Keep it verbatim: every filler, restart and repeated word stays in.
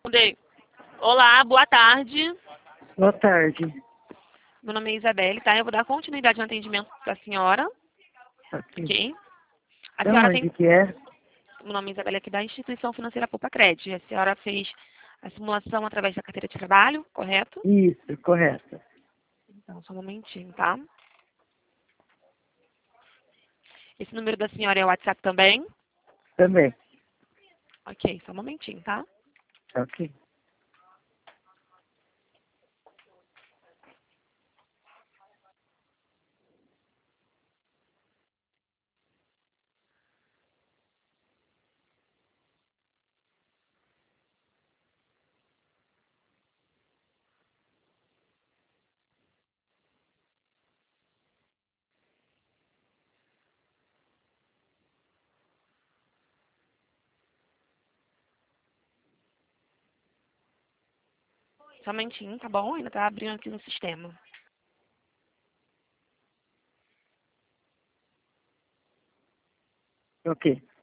Responder. Olá, boa tarde. Boa tarde. Meu nome é Isabelle, tá? Eu vou dar continuidade no atendimento da senhora, Ok. ok? A Da senhora onde tem... que é? Meu nome é Isabelle aqui da Instituição Financeira Poupa Cred. A senhora fez a simulação através da carteira de trabalho, correto? Isso, correto. Então, só um momentinho, tá? Esse número da senhora é o WhatsApp também? Também. Ok, só um momentinho, tá? Ok. Só um momentinho, tá bom? Ainda tá abrindo aqui no sistema. Ok.